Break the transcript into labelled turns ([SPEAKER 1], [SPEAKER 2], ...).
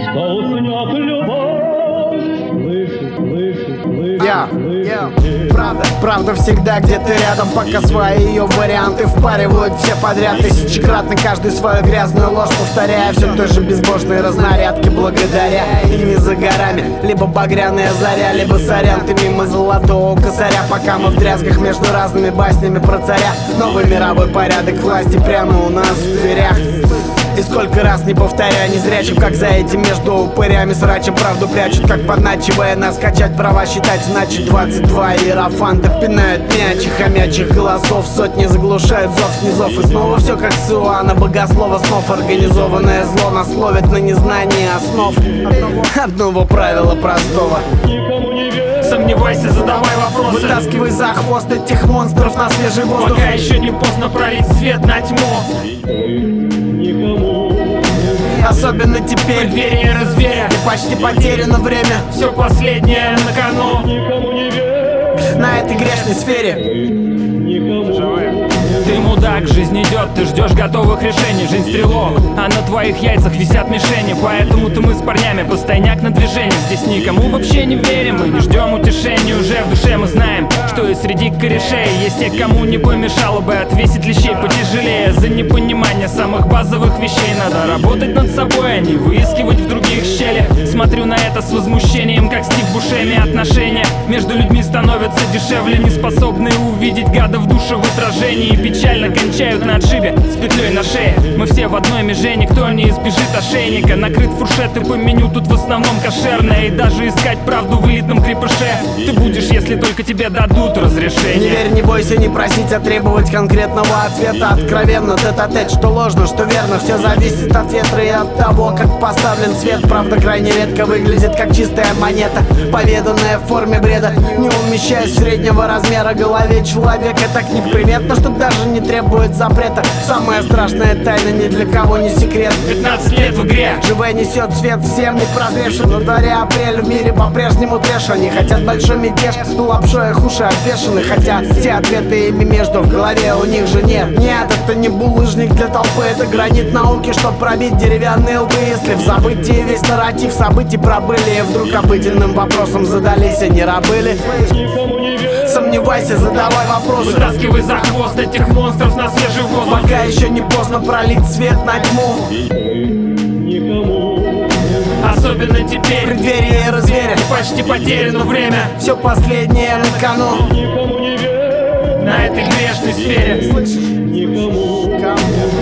[SPEAKER 1] что уснет любовь.
[SPEAKER 2] Правда всегда где-то рядом, пока свои ее варианты впаривают все подряд. Тысячекратно каждый свою грязную ложь повторяя, все той же безбожной разнарядки благодаря. И не за горами, либо багряная заря, либо сорян, ты мимо золотого косаря. Пока мы в дрязгах между разными баснями про царя. Новый мировой порядок власти прямо у нас в дверях. И сколько раз не повторяя, не зрячим, как за этим между упырями срачем правду прячут, как подначивая нас качать права считать, значит 22 иерофанта пинают мячих, хомячих голосов, сотни заглушают зов снизов. И снова все как с Иоанна Богослова снов. Организованное зло нас ловит на незнании основ одного правила простого:
[SPEAKER 3] сомневайся, задавай вопросы,
[SPEAKER 2] вытаскивай за хвост этих монстров на свежий воздух,
[SPEAKER 3] пока еще не поздно пролить свет на тьму.
[SPEAKER 2] Особенно теперь,
[SPEAKER 3] преддверие разверя,
[SPEAKER 2] и почти потеряно время.
[SPEAKER 3] Все последнее на кону.
[SPEAKER 2] На этой грешной сфере.
[SPEAKER 3] Ты мудак, жизнь идет, ты ждешь готовых решений. Жизнь стрелок, а на твоих яйцах висят мишени. Поэтому-то мы с парнями постоянняк на движении. Здесь никому вообще не верим и не ждем утешения. Уже в душе мы знаем, что и среди корешей есть те, кому не помешало бы отвесить лещей потяжелее. За непонимание самых базовых вещей надо работать над собой, а не выискивать в других щели. Смотрю на это с возмущением, как Стив Бушеми. Отношения между людьми становятся дешевле, не способные увидеть гада в душе в отражении. И печально кончают на отшибе с петлей на шее. Мы все в одной меже, никто не избежит ошейника. Накрыт фуршет и по меню тут в основном кошерное. И даже искать правду в элитном крепыше ты будешь, если только тебе дадут разрешение.
[SPEAKER 2] Не верь, не бойся, не просить, а требовать конкретного ответа. Откровенно тет-а-тет, что ложно, что верно. Все зависит от ветра и от того, как поставлен свет. Правда крайне редко выглядит как чистая монета, поведанная в форме бреда, не умещаясь в среднего размера голове человека. Так неприметно, что даже не требует запрета. Самая страшная тайна ни для кого не секрет.
[SPEAKER 3] 15 лет в игре,
[SPEAKER 2] ЖВ несет свет всем не прозревшим. На дворе апрель, в мире по-прежнему трэш. Они хотят большой мятеж, но лапшой их уши обвешаны. Хотя все ответы ими между в голове у них же нет. Нет, это не булыжник для толпы, это гранит науки, чтоб пробить деревянные лбы. Если в забытии весь нарратив событий пробыли, и вдруг обыденным вопросом задались, а не рабыли. Сомневайся, задавай вопросы,
[SPEAKER 3] вытаскивай за хвост этих монстров на свежий воздух,
[SPEAKER 2] пока еще не поздно пролить свет на тьму.
[SPEAKER 3] особенно теперь,
[SPEAKER 2] в преддверии разверя,
[SPEAKER 3] почти потеряно время.
[SPEAKER 2] Все последнее на кону.
[SPEAKER 3] На этой грешной сфере.
[SPEAKER 2] Слышишь? Никому.